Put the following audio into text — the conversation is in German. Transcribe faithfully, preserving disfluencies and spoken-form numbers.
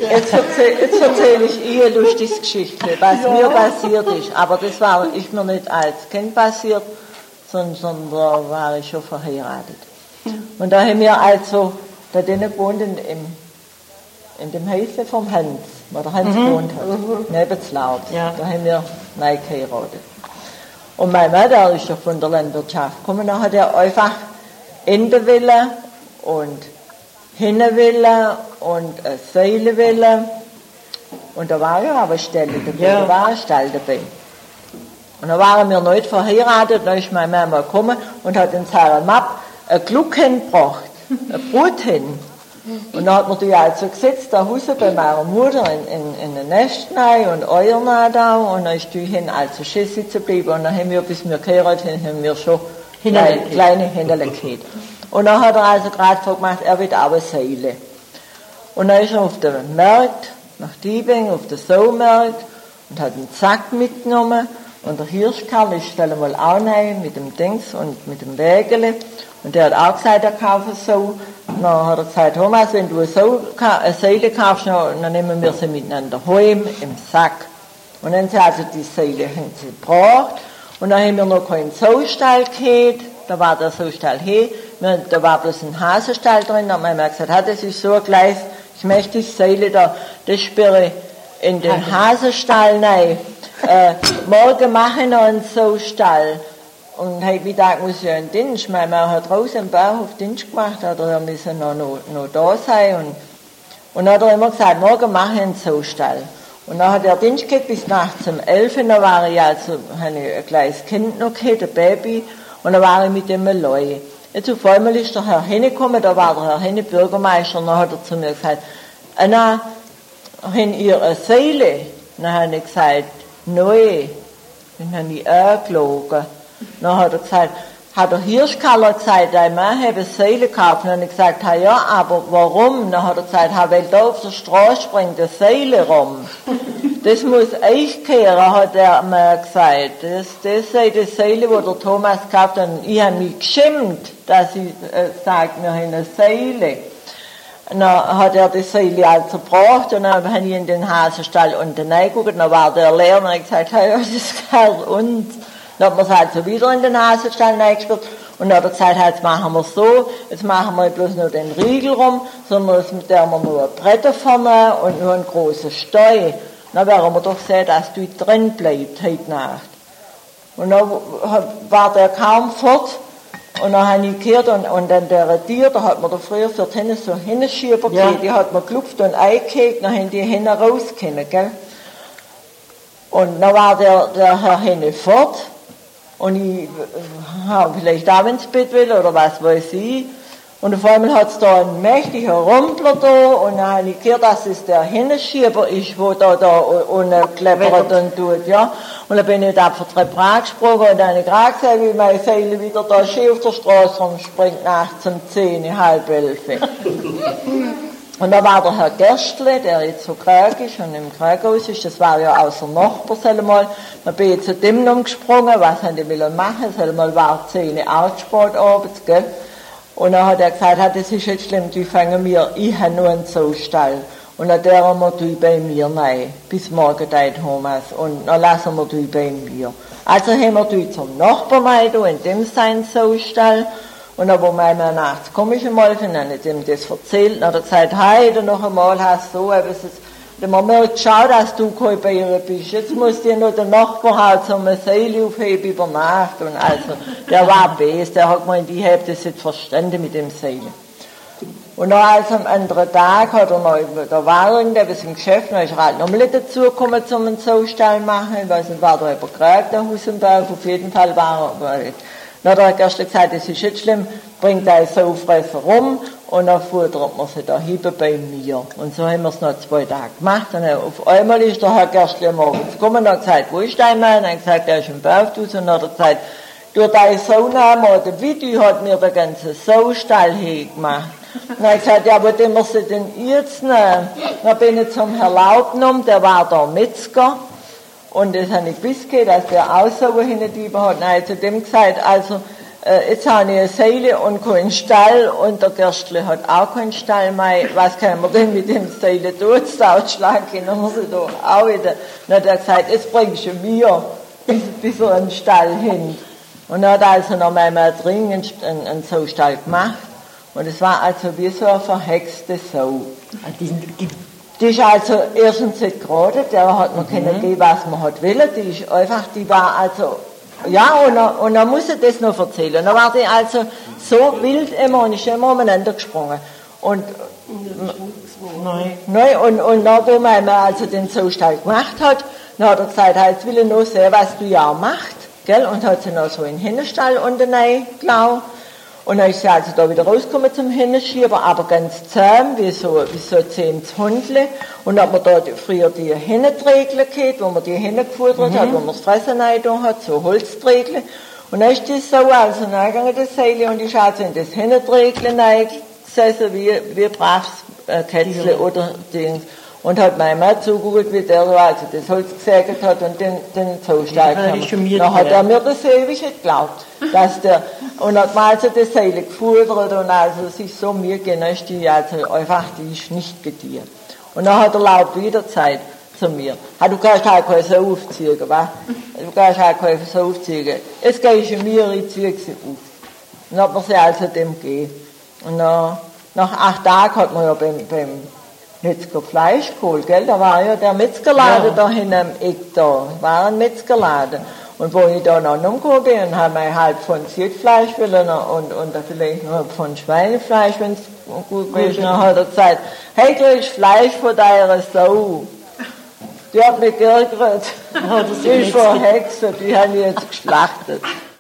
Jetzt erzähle erzähl ich Ihnen eine lustige Geschichte, was ja. mir passiert ist. Aber das war ist mir nicht als Kind passiert, sondern, sondern da war ich schon verheiratet. Und da haben wir also da drinnen gewohnt in, in, in dem Häuschen vom Hans, wo der Hans mhm. gewohnt hat, mhm. neben Zlaut. Ja. Da haben wir neu geheiratet. Und mein Mann, der ist ja von der Landwirtschaft gekommen, da hat er einfach Ende willen und Hinne willen und eine Säule willen. Und da war ja aber eine Stelle dabei, ja. da war ein Stall dabei. Und da waren wir nicht verheiratet, da ist mein Mann mal gekommen und hat in seiner Mappe ein Gluck hingebracht, ein Brot hin. Und dann hat man die also gesetzt, da Hause bei meiner Mutter in, in, in den Nest rein und Euer da und dann ist die hin also schön sitzen geblieben und dann haben wir, bis wir geheiratet haben, haben wir schon kleine, kleine Händler gehabt. Und dann hat er also gerade vorgemacht, er will auch eine Seile. Und dann ist er auf den Markt, nach Diebing, auf den Saumarkt und hat einen Sack mitgenommen und der Hirschkarl ist dann mal auch rein mit dem Dings und mit dem Wägele. Und der hat auch gesagt, er kauft eine Sau. Und dann hat er gesagt, Thomas, wenn du eine, Sau, eine Seile kaufst, dann nehmen wir sie miteinander heim im Sack. Und dann haben sie also die Seile haben sie gebracht. Und dann haben wir noch keinen Saustall gehabt. Da war der Saustall hier. Da war bloß ein Hasenstall drin. Da haben wir gesagt, ah, das ist so ein Gleis. Ich möchte die Seile da, das sperre ich in den Hasenstall rein. Äh, morgen mache ich noch einen Saustall. Und heute Mittag muss ich ja in den Dienst. Meine Mann hat draußen im Bauhof Dienst gemacht, oder er müsse noch, noch, noch da sein. Und, und dann hat er immer gesagt, morgen mache ich einen Saustall. Und dann hat er Dienst gehabt bis nachts um elf. Und dann war ich also, habe ich ein kleines Kind noch gehabt, ein Baby. Und dann war ich mit dem allein. Jetzt auf einmal ist der Herr Henne gekommen, da war der Herr Henne Bürgermeister, und dann hat er zu mir gesagt, Anna, habt ihr eine Seile? Dann habe ich gesagt, nein. Dann habe ich angelogen. Dann hat er gesagt, hat der Hirschkaller gesagt, dein Mann hat eine Seile gekauft. Dann habe ich gesagt, ja, aber warum? Dann hat er gesagt, weil da auf der Straße springt eine Seile rum. Das muss euch kehren, hat er mir gesagt. Das, das sei die Seile, die der Thomas gekauft hat. Und ich habe mich geschimpft, dass ich äh, sage, wir haben eine Seile. Dann hat er die Seile also gebracht und dann habe ich in den Hasenstall unten reingeguckt. Dann war der leer und ich gesagt, hey, was ist gehört uns? Dann hat man es also wieder in den Hasenstall reingesperrt und dann hat er gesagt, jetzt machen wir es so, jetzt machen wir bloß nur den Riegel rum, sondern jetzt mit der wir nur ein Brett vorne und nur einen großen Steu. Dann werden wir doch sehen, dass du drin bleibst heute Nacht. Und dann war der kaum fort und dann habe ich gehört und, und dann der Tier, da hat man da früher für die Henne so Hennenschieber ja. gegeben, die hat man gelupft und eingehakt, dann haben die Hennen rausgekommen, gell. Und dann war der, der Herr Henne fort. Und ich habe vielleicht auch ins Bett will oder was weiß ich. Und auf einmal hat es da einen mächtigen Rumpler da und dann habe ich gehört, dass es der Hennenschieber ist, wo da da unten kleppert und tut, ja. Und dann bin ich da auf der Treppe angesprungen und dann habe ich gerade gesehen, wie meine Seele wieder da schön auf der Straße rumspringt, nachts um zehn, halb elf. Und da war der Herr Gerstle, der jetzt so krank ist und im Krankenhaus ist, das war ja außer Nachbar, sag mal. Dann bin ich zu dem umgesprungen, was haben die wollen machen, sag mal, war zehn auch spät abends, gell. Und dann hat er gesagt, das ist jetzt schlimm, die fangen wir, ich habe nur einen Saustall. Und dann dürfen wir die bei mir rein, bis morgen dein Thomas, und dann lassen wir die bei mir. Also haben wir die zum Nachbarn rein, in dem sein Saustall. Und dann, wo mein Mann nachts komme ich einmal, und dann hat ihm das erzählt, und dann hat er gesagt, heute noch einmal hast du so, aber es ist, man merkt, schau, dass du kein bei ihr bist. Jetzt muss dir noch der Nachbar halt so eine Seile aufheben über Nacht. Und also, der war best, der hat gemeint, ich habe das jetzt verstanden mit dem Seile. Und dann also am anderen Tag hat er noch, da war irgendwer bis im Geschäft, dann ist er halt nochmal dazu gekommen, zum einen Saustall machen. Ich weiß nicht, war da überkriegt, der Husenberg, auf jeden Fall war er, dann hat er erst gesagt, das ist jetzt schlimm, bringt einen Saufresser rum und dann futtert man sie da hinten bei mir. Und so haben wir es noch zwei Tage gemacht. Und auf einmal ist der Herr Gerstli morgens gekommen und hat gesagt, wo ist dein Mann? Und er hat gesagt, der ist im Berghaus. Und dann hat er gesagt, du, deine Saunahme oder Vidi hat mir den ganzen Saustall hingemacht. Und dann hat er gesagt, ja, aber den muss ich denn jetzt nehmen? Dann bin ich zum Herrn Laub genommen, der war der Metzger. Und das habe ich gewusst, dass der auch so hinten hat. Dann habe ich zu dem gesagt, also, äh, jetzt habe ich eine Seile und keinen Stall und der Gerstl hat auch keinen Stall mehr. Was können wir denn mit dem Seile tun? Das Sautschlag können wir sie doch auch wieder. Dann hat er gesagt, jetzt bringst du mir bis, bis er einen Stall hin. Und er hat also noch einmal dringend einen, einen Saustall gemacht. Und es war also wie so eine verhexte Sau. Die ist also erstens nicht gerade, der hat man mhm. können geben, was man hat wollen. Die ist einfach, die war also, ja, und dann, und dann muss ich das noch erzählen. Dann war die also so wild immer und ist immer umeinander gesprungen. Und, nein. Nein, und, und dann, wo man also den Saustall gemacht hat, dann hat er gesagt, jetzt will ich noch sehen, was du ja machst, gell, und hat sie noch so in den Hennenstall unten reingelaufen. Und dann ist sie also da wieder rausgekommen zum Hennenschieber, aber ganz zahm, wie so, wie so ein zähmes Hundle. Und dann hat man da die, früher die Hennenträgle gehabt, wo man die Hennen gefuttert mhm. hat, wo man das Fressen reingetan hat, so Holzträgle. Und dann ist die Sau also reingegangen, das Seile, und ist also in das Hennenträgle reingesessen, wie, wie braves äh, Kätzle oder Dings. Und hat meine Mann zugeguckt, wie der also das Holz gesägt hat und den, den Saustall kam. Dann hat er mir das ewig nicht geglaubt, dass der, und hat mir also das Seil gefuttert und also es ist so mir genöscht, die also einfach, die ist nicht gediert. Und dann hat er laut wieder Zeit zu mir. Ha, du kannst halt keine so aufziehen, wa? Du kannst halt keine so aufziehen. Jetzt gehst du mir, ich zieh sie auf. Und dann hat man sie also dem gegeben. Und dann, nach acht Tagen hat man ja beim, beim Metzger Fleisch geholt, gell? Da war ja der Metzgerladen ja. Da hinten am Eck da. War ein Metzgerladen. Und wo ich da noch umgekommen bin, und habe ich halb von Zietfleisch wollen und, und vielleicht noch von Schweinefleisch, wenn es gut gewesen ist. Dann hat er gesagt, hey, du hast Fleisch von deiner Sau. Die hat mich geärgert. Die ist von Hexe, die haben ich jetzt geschlachtet.